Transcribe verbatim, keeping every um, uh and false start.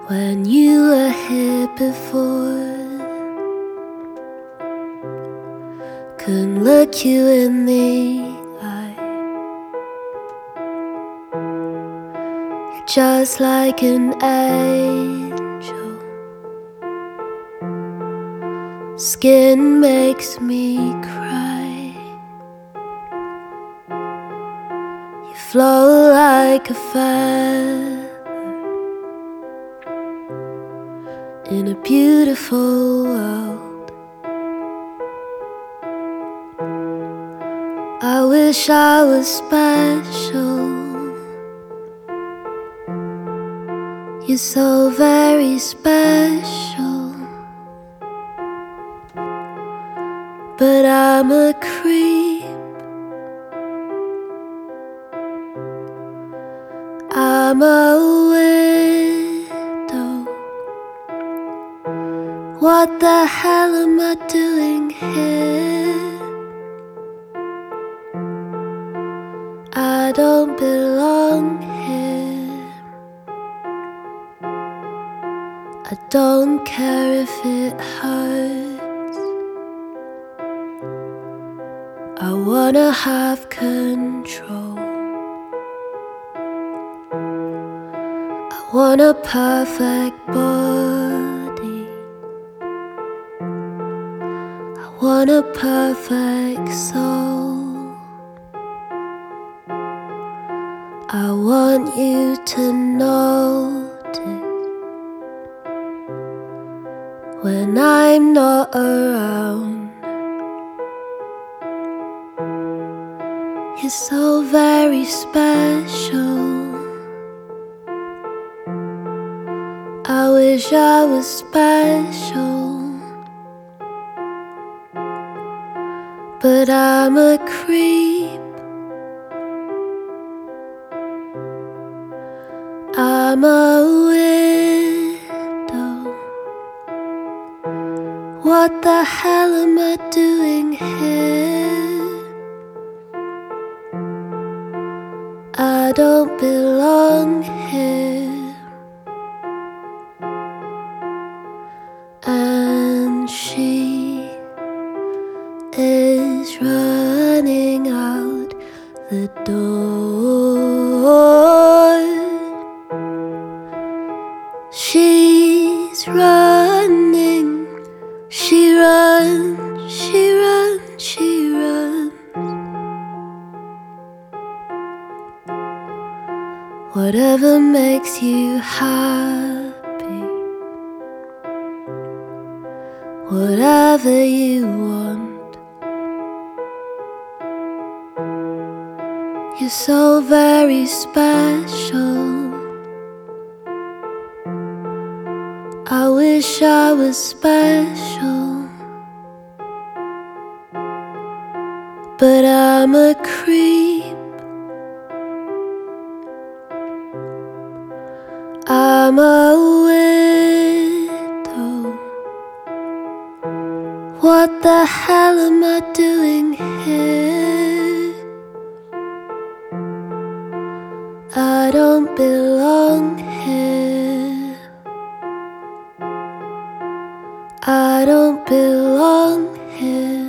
when you were here before. Couldn't look you in the eye. You're just like an angel. Skin makes me cry. You flow like a feather in a beautiful world. I wish I was special. You're so very special. But I'm a creep. I'm a widow. What the hell am I doing here? I don't belong here. I don't care if it hurts. I wanna have control. I want a perfect body. I want a perfect soul. I want you to notice when I'm not around. You're so very special. I wish I was special, but I'm a creep. I'm a widow. What the hell am I doing here? I don't belong here. And she is running out the door. She's running, she runs, she runs, she runs. Whatever makes you happy, whatever you want. You're so very special. I wish I was special, but I'm a creep. I'm a widow. What the hell am I doing here? I don't belong here. I don't belong here.